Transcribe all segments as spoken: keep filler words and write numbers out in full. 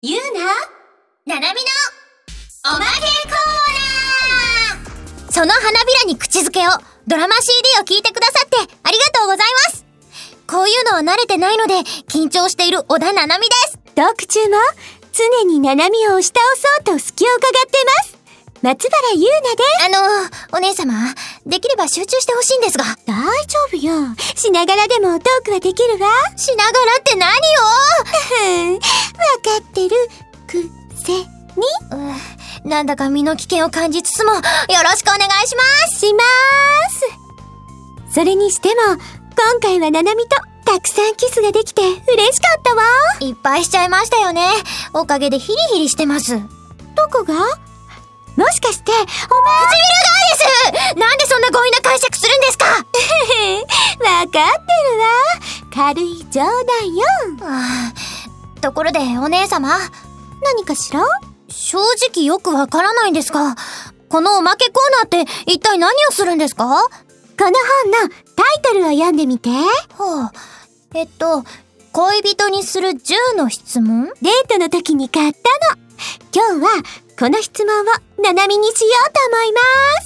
ゆうな、ななみのおまけコーナー。その花びらに口づけをドラマ シーディー を聞いてくださってありがとうございます。こういうのは慣れてないので緊張している小田ななみです。 トーク中も常にななみを押し倒そうと隙を伺ってます。松原ゆうなです。 あのお姉様、できれば集中してほしいんですが。 大丈夫よ。しながらでもトークはできるわ。 しながらって何よ。 わかってるくせに、 うん、なんだか身の危険を感じつつもよろしくお願いしますしまーす。それにしても今回はななみとたくさんキスができて嬉しかったわ。 いっぱいしちゃいましたよね。おかげでヒリヒリしてます。 どこが？もしかしてお前唇がです。なんでそんな強引な解釈するんですか。 わかってるわ。軽い冗談よ。 ああ、ところでお姉様、 何かしら？ 正直よくわからないんですが、このおまけコーナーって一体何をするんですか？ この本のタイトルを読んでみて。 はあ、えっと恋人にするじゅうの質問？ デートの時に買ったの。今日はこの質問をななみにしようと思います。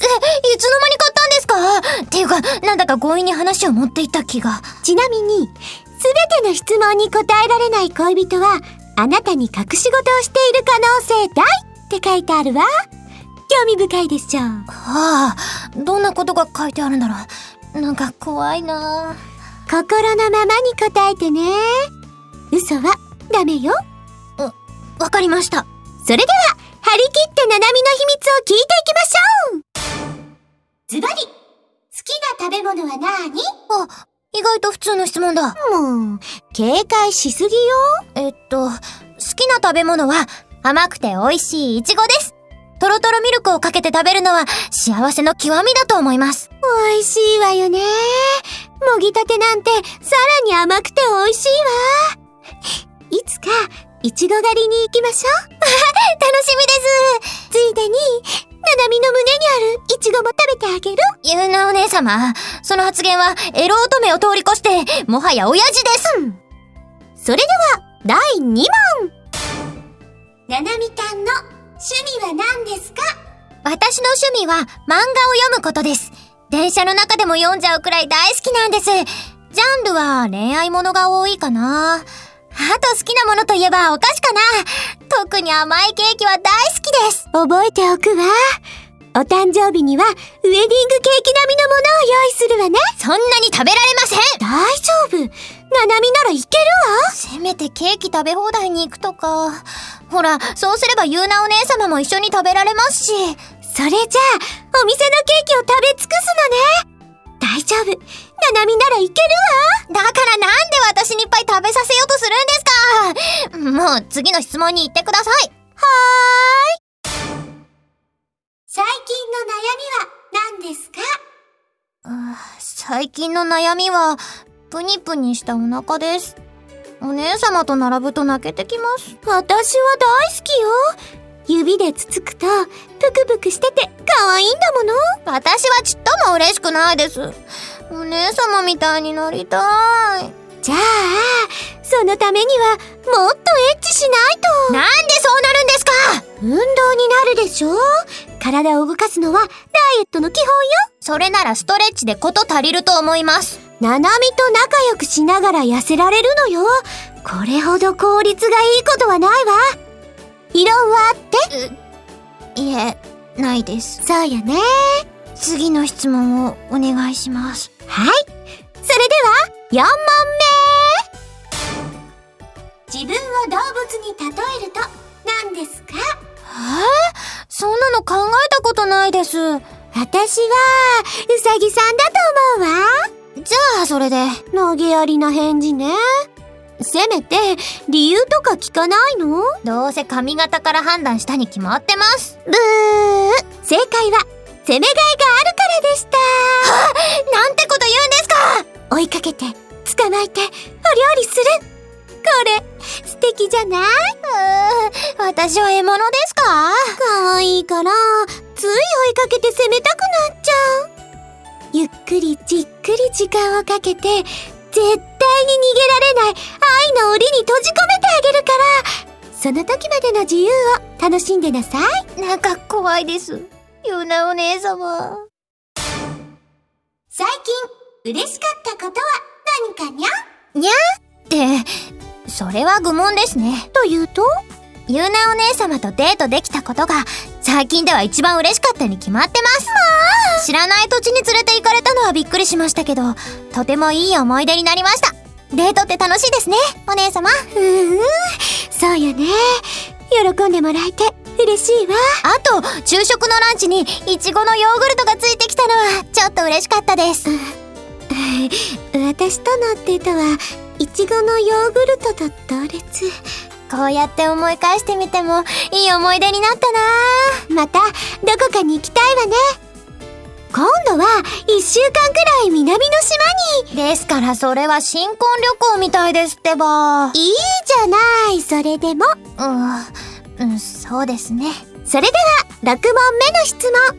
え、いつの間に買ったんですか？っていうか、なんだか強引に話を持っていった気が。 ちなみに、すべての質問に答えられない恋人は、あなたに隠し事をしている可能性大って書いてあるわ。興味深いでしょ。 はあ、どんなことが書いてあるんだろう。なんか怖いな。 心のままに答えてね。嘘はダメよ。 わ、わかりました。 それでは、張り切ってななみの秘密を聞いていきましょう。ズバリ、好きな食べ物はなーに？ あ、意外と普通の質問だ。 もう、警戒しすぎよ。 えっと、好きな食べ物は甘くて美味しいイチゴです。トロトロミルクをかけて食べるのは幸せの極みだと思います。 美味しいわよね。もぎたてなんてさらに甘くて美味しいわ。いつか、いちご狩りに行きましょう。 楽しみです。 ついでに、ななみの胸にあるイチゴも食べてあげる。 ゆうなお姉様、その発言はエロ乙女を通り越して、もはや親父です。 うん、それでは、だいにもん。ななみたんの趣味は何ですか？ 私の趣味は漫画を読むことです。電車の中でも読んじゃうくらい大好きなんです。ジャンルは恋愛ものが多いかな。あと好きなものといえばお菓子かな。特に甘いケーキは大好きです。 覚えておくわ。お誕生日にはウェディングケーキ並みのものを用意するわね。 そんなに食べられません。 大丈夫。ななみならいけるわ。 せめてケーキ食べ放題に行くとか。ほら、そうすればゆうなお姉様も一緒に食べられますし。 それじゃあ、お店のケーキを食べ尽くすのね。大丈夫。ななみならいけるわ。だからなんで私にいっぱい食べさせようとするんですか。もう次の質問に行ってください。 はーい。最近の悩みは何ですか？ 最近の悩みはプニプニしたお腹です。お姉様と並ぶと泣けてきます。 私は大好きよ。指でつつくとプクプクしてて可愛いんだもの。 私はちっとも嬉しくないです。お姉様みたいになりたい。 じゃあそのためにはもっとエッチしないと。 なんでそうなるんですか？ 運動になるでしょ。体を動かすのはダイエットの基本よ。 それならストレッチでこと足りると思います。 ななみと仲良くしながら痩せられるのよ。これほど効率がいいことはないわ。異論はあって？ いえ、ないです。 そうよね。 次の質問をお願いします。 はい。それではよんもんめ。自分を動物に例えると何ですか？ えー、そんなの考えたことないです。 私はうさぎさんだと思うわ。 じゃあそれで。 投げやりな返事ね。せめて理由とか聞かないの？ どうせ髪型から判断したに決まってます。 ブー。正解は攻めがいがあるからでした。 はあ、なんてこと言うんですか。 追いかけて捕まえてお料理する。これ素敵じゃない？ うー、私は獲物ですか？ 可愛いからつい追いかけて攻めたくなっちゃう。ゆっくりじっくり時間をかけて絶対に逃げられない愛の檻に閉じ込めてあげるから、 その時までの自由を楽しんでなさい。 なんか怖いです。ゆうなお姉様。 最近嬉しかったことは何かにゃ？ にゃって、それは愚問ですね。 というと？ ゆうなお姉様とデートできたことが最近では一番嬉しかったに決まってます。まあ、知らない土地に連れて行かれたのはびっくりしましたけど、とてもいい思い出になりました。デートって楽しいですね、お姉様。 うーん、そうよね。喜んでもらえて嬉しいわ。 あと、昼食のランチにイチゴのヨーグルトがついてきたのはちょっと嬉しかったです。 私とのデートはイチゴのヨーグルトと同列。 こうやって思い返してみてもいい思い出になったな。 またどこかに行きたいわね。今度はいっしゅうかんくらい南の島に。 ですからそれは新婚旅行みたいですってば。 いいじゃない、それでも。 うん、うん、そうですね。 それではろくもんめの質問。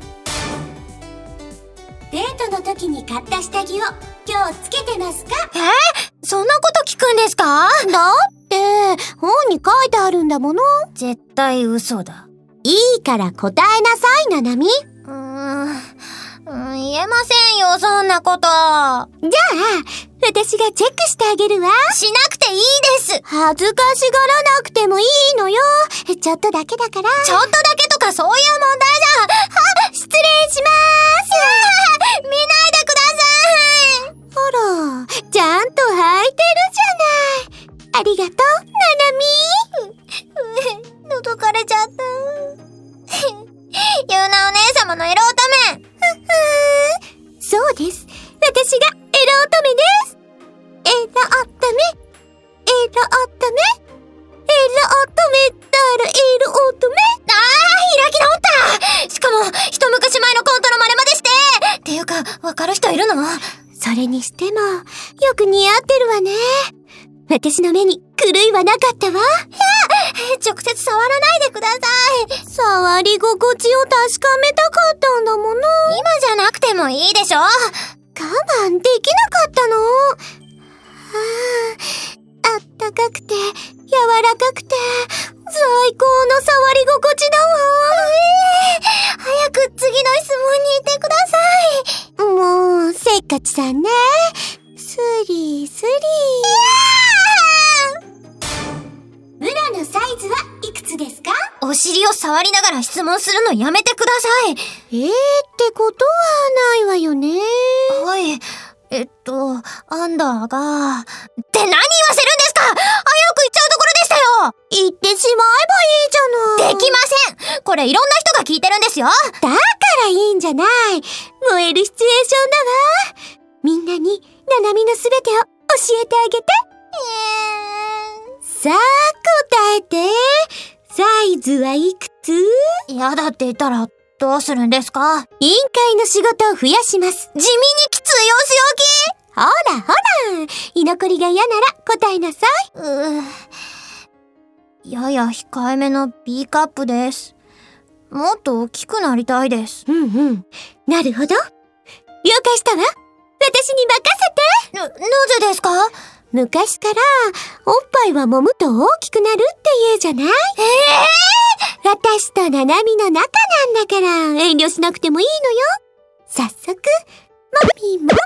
デートの時に買った下着を今日つけてますか？ えー、そんなこと聞くんですか？ だって本に書いてあるんだもの。 絶対嘘だ。 いいから答えなさい、ななみ。 うーん、うん、言えませんよ、そんなこと。じゃあ、 私がチェックしてあげるわ。 しなくていいです。 恥ずかしがらなくてもいいのよ。ちょっとだけだから。 ちょっとだけとかそういう問題じゃ。 は、失礼しまーす。 見ないでください。 あら、ちゃんと履いてるじゃない。ありがとう、ななみ。 覗かれちゃった。ゆうなお姉様のエロ乙女。 ふふー。そうです。私がエロ乙女です。エロ乙女。エロ乙女。エロ乙女ったらエロ乙女。 ああ、開き直った。しかも、一昔前のコントの真似までして。っていうか、わかる人いるの？ それにしても、よく似合ってるわね。私の目に狂いはなかったわ。いや、 直接触らないでください。 触り心地を確かめたかったんだもの。 今じゃなくてもいいでしょ。我慢できなかったの。はあ、あったかくて、柔らかくて、最高の触り心地だわ。 えー、早く次の質問に行ってください。 もう、せっかちさんね。スリスリ。ブラのサイズはいくつですか？ お尻を触りながら質問するのやめてください。 えーってことはないわよね。 はい。えっと、アンダーが、って何言わせるんですか？早く言っちゃうところでしたよ。 言ってしまえばいいじゃない。 できません。これいろんな人が聞いてるんですよ。 だからいいんじゃない。燃えるシチュエーションだわ。みんなにななみのすべてを教えてあげて。 えー、 さあ答えて。サイズはいくつ？ 嫌だって言ったらどうするんですか？ 委員会の仕事を増やします。 地味にきついお仕置き。 ほらほら、居残りが嫌なら答えなさい。 うー、やや控えめの B カップです。もっと大きくなりたいです。 うんうん。なるほど。了解したわ。私に任せて。 な、なぜですか？ 昔から、おっぱいは揉むと大きくなるって言うじゃない？ええー、私とななみの仲なんだから、遠慮しなくてもいいのよ。早速、もみもみ。あ、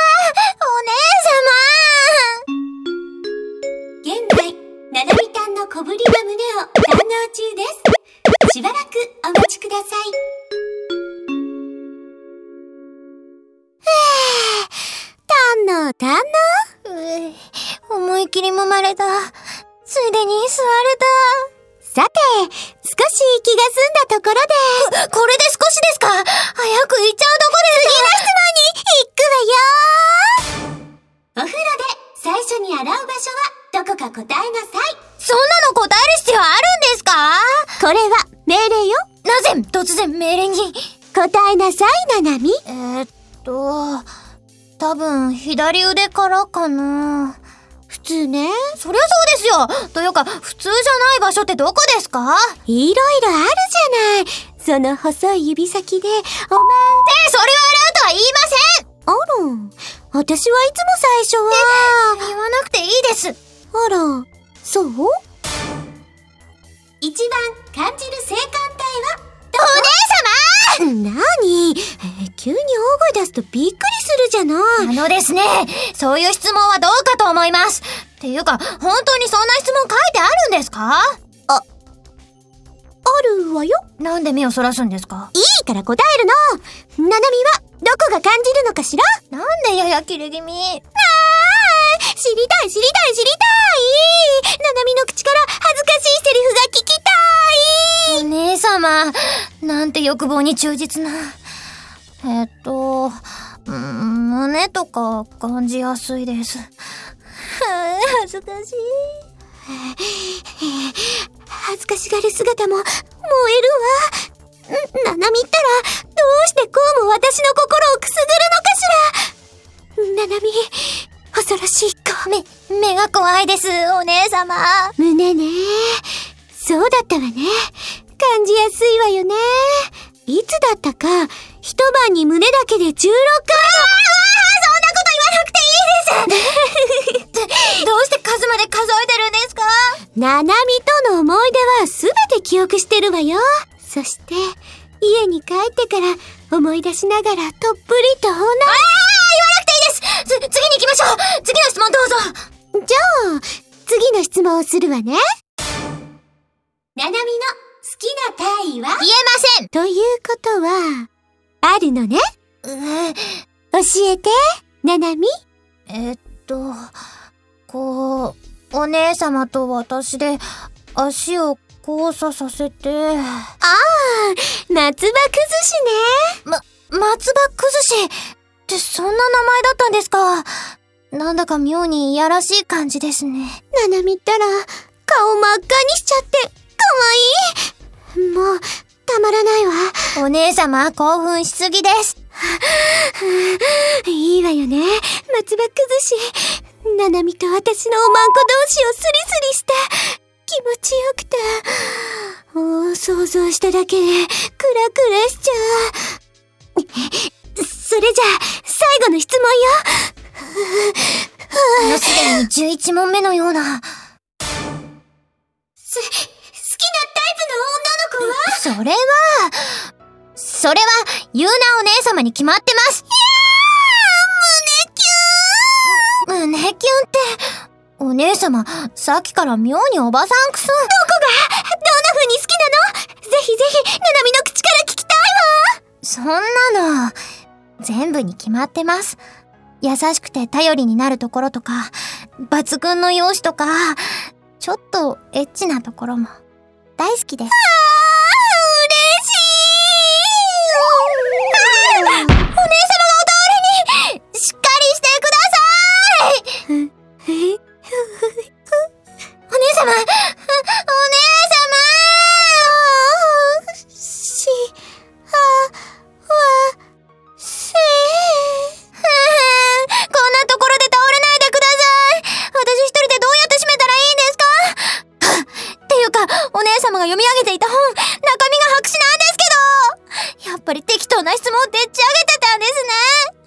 お姉様。 現在、ななみたんの小ぶりな胸を堪能中です。しばらくお待ちください。堪能堪能。 う思い切り揉まれた。ついでに座れた。さて、少し気が済んだところで。 こ、これで少しですか？早く行っちゃうとこです。 次の質問に行くわよ。お風呂で最初に洗う場所はどこか答えなさい。 そんなの答える必要あるんですか？ これは命令よ。 なぜ突然命令に？ 答えなさい、ななみ。 えー、っと、多分左腕からかな。 普通ね。 そりゃそうですよ。というか、普通じゃない場所ってどこですか？ いろいろあるじゃない。その細い指先で、おまん。 え、それを洗うとは言いません。 あら、私はいつも最初は。 言わなくていいです。 あら、そう？ 一番感じる性感帯はお姉なに、えー、急に大声出すとびっくりするじゃない。 様！あのですね、そういう質問はどうかと思います。っていうか、本当にそんな質問書いてあるんですか？ あ、あるわよ。 なんで目をそらすんですか？ いいから答えるの。ななみはどこが感じるのかしら？ なんでやや切れ気味？ あー、知りたい知りたい知りたい。ななみの口から恥ずかしいセリフが聞きたい。 お姉様、なんて欲望に忠実な。えっと、うーん、胸とか感じやすいです。恥ずかしい。 恥ずかしがる姿も燃えるわ。ななみったらどうしてこうも私の心をくすぐるのかしら。ななみ、恐ろしい子。 目、目が怖いです、お姉様。 胸ね。そうだったわね。感じやすいわよね。いつだったか、一晩に胸だけでじゅうろっかい。 そんなこと言わなくていいですどうして数まで数えてるんですか？ ななみとの思い出はすべて記憶してるわよ。そして、家に帰ってから思い出しながらとっぷりとおな。ああ、 言わなくていいです。つ、次に行きましょう。次の質問どうぞ。 じゃあ、次の質問をするわね。ななみの好きな体位は？ 言えません。 ということは、あるのね。 えー、 教えて、ななみ。 えっと、こう、お姉様と私で足を交差させて。ああ、松葉崩しね。 ま、松葉崩しってそんな名前だったんですか？なんだか妙にいやらしい感じですね。 ななみったら、顔真っ赤にしちゃって、かわいい。もう、たまらないわ。 お姉様、興奮しすぎです。 いいわよね。松葉崩し。ななみと私のおまんこ同士をスリスリして、気持ちよくて、お想像しただけでクラクラしちゃう。それじゃあ最後の質問よ。 あのすでにじゅういち問目のような。 す、好きなタイプの女の子は？ それは、それはユーナお姉様に決まってます。いやー、胸キュン。胸キュンって、お姉様、さっきから妙におばさんくさ。どこが？どんな風に好きなの？ぜひぜひ、ななみの口から聞きたいわ。 そんなの、全部に決まってます。優しくて頼りになるところとか、抜群の容姿とか、ちょっとエッチなところも大好きです。あー、嬉しい。 あー、お姉様がお倒れに、しっかりしてください。お姉様、お姉様し、あ、わ、せこんなところで倒れないでください。私一人でどうやって閉めたらいいんですか？っていうか、お姉様が読み上げていた本、中身が白紙なんですけど！やっぱり適当な質問をでっち上げてたんですね。